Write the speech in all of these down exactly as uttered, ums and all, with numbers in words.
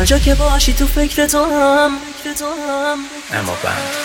هر جا که باشی تو فکر تو هم اما بند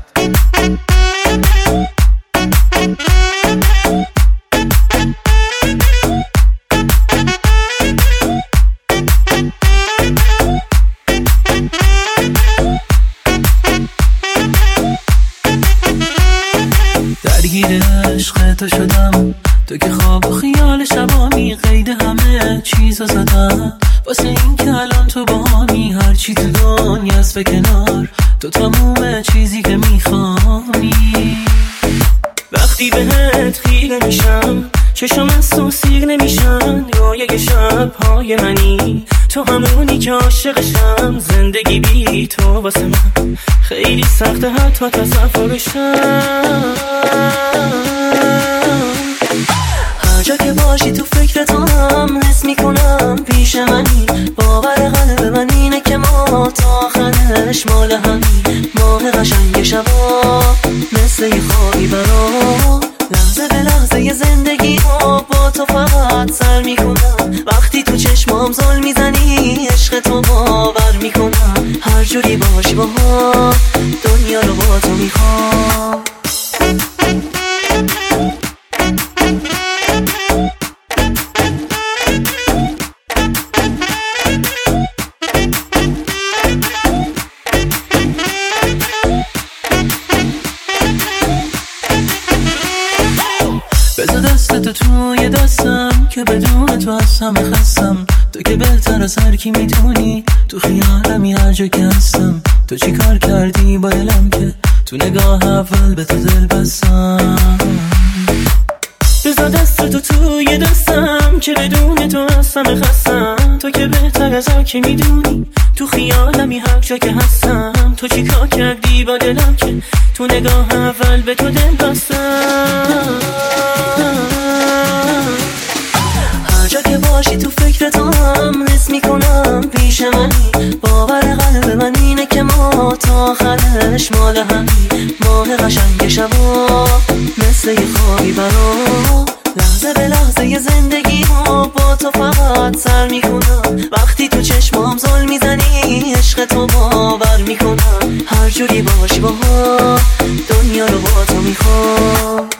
درگیر عشق تو شدم، تو که خواب و خیال شبامی قید همه چیزا زدم، واسه این که الان تو باهامی، هرچی تو دنیاست به کنار، تو تموم چیزی که میخوانی. وقتی بهت خیره میشم چشم از تو سیر نمیشن، رویای شبهای منی تو همونی که عاشقشم، زندگی بی تو واسه من خیلی سخته حتی تصورشم. هر جا که باشی تو فکر تو هم حس میکنم پیش منی، باور قلب من اینه که ما تا آخرش مال همی، ماه قشنگ شبا مثل یه خوابی برام، لحظه به لحظه یه زندگی ها با تو فقط سر میکنم، وقتی تو چشمام زل میزنی عشق تو باور میکنم، هر جوری باشی با ها دنیا رو با تو میخوام. بذار دستتو توی دستم که بدون تو از همه خستم، تو که بهتر از هر کی میتونی، تو خیالمی هر جا که هستم، تو چی کار کردی با دلم که تو نگاه اول به تو دل بستم. بذار دستتو توی دستم که بدون تو از همه خستم، تو که بهتر از هر کی میدونی، تو خیالمی هر جا که هستم، تو چی کار کردی با دلم که تو نگاه اول به تو دل بستم. هر جا که باشی تو فکر تو هم حس میکنم پیش منی، باور قلب من اینه که ما تا آخرش مال همی، ماه قشنگ شبا مثل یه خوابی برام، لحظه به لحظه یه زندگی ها با تو فقط سر میکنم، وقتی تو چشمام زل میزنی عشق تو باور میکنم، هر جوری باشی با ها دنیا رو با تو میخوام.